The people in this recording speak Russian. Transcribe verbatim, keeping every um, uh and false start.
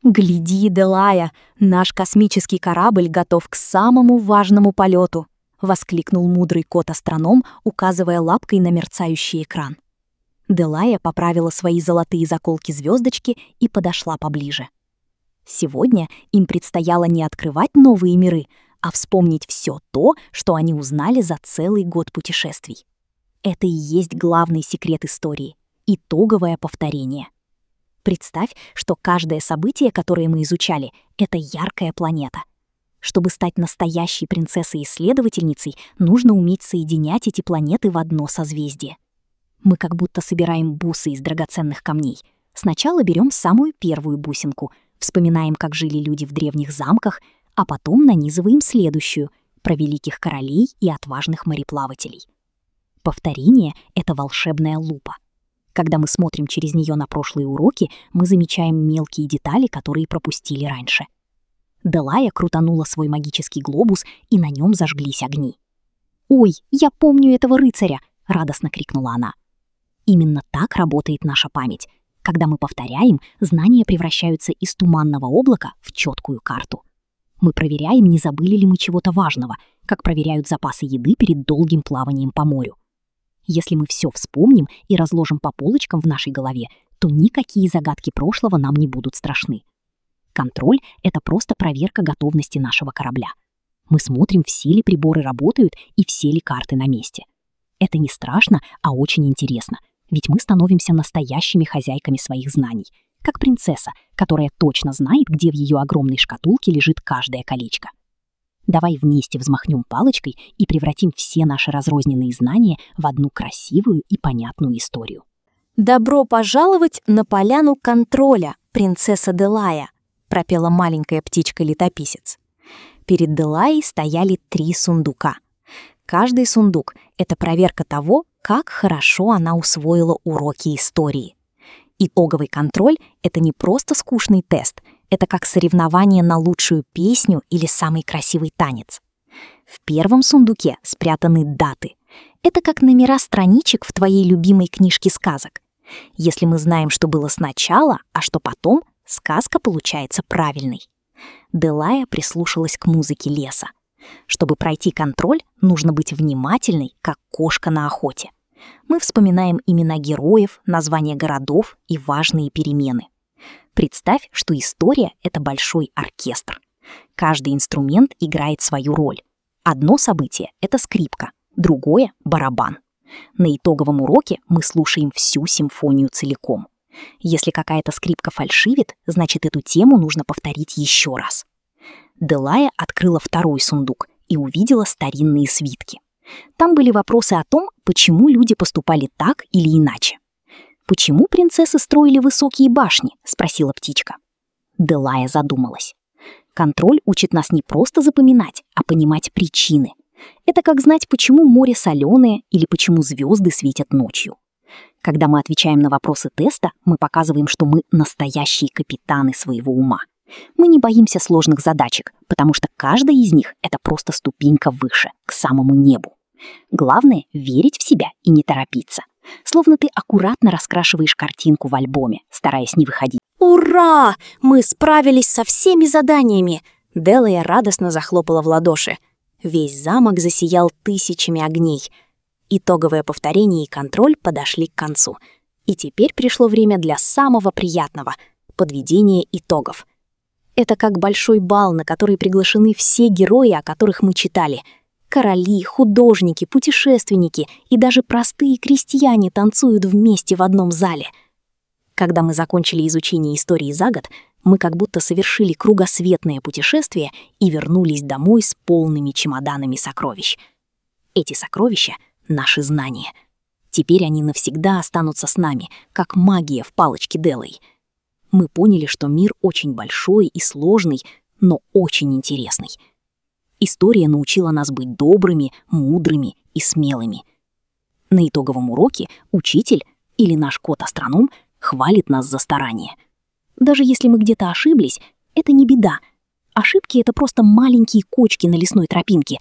«Гляди, Делая, наш космический корабль готов к самому важному полету!» — воскликнул мудрый кот-астроном, указывая лапкой на мерцающий экран. Делая поправила свои золотые заколки-звездочки и подошла поближе. Сегодня им предстояло не открывать новые миры, а вспомнить все то, что они узнали за целый год путешествий. Это и есть главный секрет истории — итоговое повторение. Представь, что каждое событие, которое мы изучали, — это яркая планета. Чтобы стать настоящей принцессой-исследовательницей, нужно уметь соединять эти планеты в одно созвездие. Мы как будто собираем бусы из драгоценных камней. Сначала берем самую первую бусинку, вспоминаем, как жили люди в древних замках, а потом нанизываем следующую — про великих королей и отважных мореплавателей. Повторение — это волшебная лупа. Когда мы смотрим через нее на прошлые уроки, мы замечаем мелкие детали, которые пропустили раньше. Делая крутанула свой магический глобус, и на нем зажглись огни. «Ой, я помню этого рыцаря!» — радостно крикнула она. Именно так работает наша память. Когда мы повторяем, знания превращаются из туманного облака в четкую карту. Мы проверяем, не забыли ли мы чего-то важного, как проверяют запасы еды перед долгим плаванием по морю. Если мы все вспомним и разложим по полочкам в нашей голове, то никакие загадки прошлого нам не будут страшны. Контроль — это просто проверка готовности нашего корабля. Мы смотрим, все ли приборы работают и все ли карты на месте. Это не страшно, а очень интересно, ведь мы становимся настоящими хозяйками своих знаний, как принцесса, которая точно знает, где в ее огромной шкатулке лежит каждое колечко. Давай вместе взмахнем палочкой и превратим все наши разрозненные знания в одну красивую и понятную историю. «Добро пожаловать на поляну контроля, принцесса Делая», — пропела маленькая птичка-летописец. Перед Делаей стояли три сундука. Каждый сундук — это проверка того, как хорошо она усвоила уроки истории. Итоговый контроль — это не просто скучный тест, это как соревнование на лучшую песню или самый красивый танец. В первом сундуке спрятаны даты. Это как номера страничек в твоей любимой книжке сказок. Если мы знаем, что было сначала, а что потом, сказка получается правильной. Делая прислушалась к музыке леса. Чтобы пройти контроль, нужно быть внимательной, как кошка на охоте. Мы вспоминаем имена героев, названия городов и важные перемены. Представь, что история — это большой оркестр. Каждый инструмент играет свою роль. Одно событие — это скрипка, другое — барабан. На итоговом уроке мы слушаем всю симфонию целиком. Если какая-то скрипка фальшивит, значит, эту тему нужно повторить еще раз. Делая открыла второй сундук и увидела старинные свитки. Там были вопросы о том, почему люди поступали так или иначе. «Почему принцессы строили высокие башни?» — спросила птичка. Делая задумалась. Контроль учит нас не просто запоминать, а понимать причины. Это как знать, почему море соленое или почему звезды светят ночью. Когда мы отвечаем на вопросы теста, мы показываем, что мы настоящие капитаны своего ума. Мы не боимся сложных задачек, потому что каждая из них — это просто ступенька выше, к самому небу. Главное — верить в себя и не торопиться. Словно ты аккуратно раскрашиваешь картинку в альбоме, стараясь не выходить. «Ура! Мы справились со всеми заданиями!» Делая радостно захлопала в ладоши. Весь замок засиял тысячами огней. Итоговое повторение и контроль подошли к концу. И теперь пришло время для самого приятного — подведения итогов. Это как большой бал, на который приглашены все герои, о которых мы читали. Короли, художники, путешественники и даже простые крестьяне танцуют вместе в одном зале. Когда мы закончили изучение истории за год, мы как будто совершили кругосветное путешествие и вернулись домой с полными чемоданами сокровищ. Эти сокровища — наши знания. Теперь они навсегда останутся с нами, как магия в палочке Делой. Мы поняли, что мир очень большой и сложный, но очень интересный. История научила нас быть добрыми, мудрыми и смелыми. На итоговом уроке учитель или наш кот-астроном хвалит нас за старание. Даже если мы где-то ошиблись, это не беда. Ошибки — это просто маленькие кочки на лесной тропинке,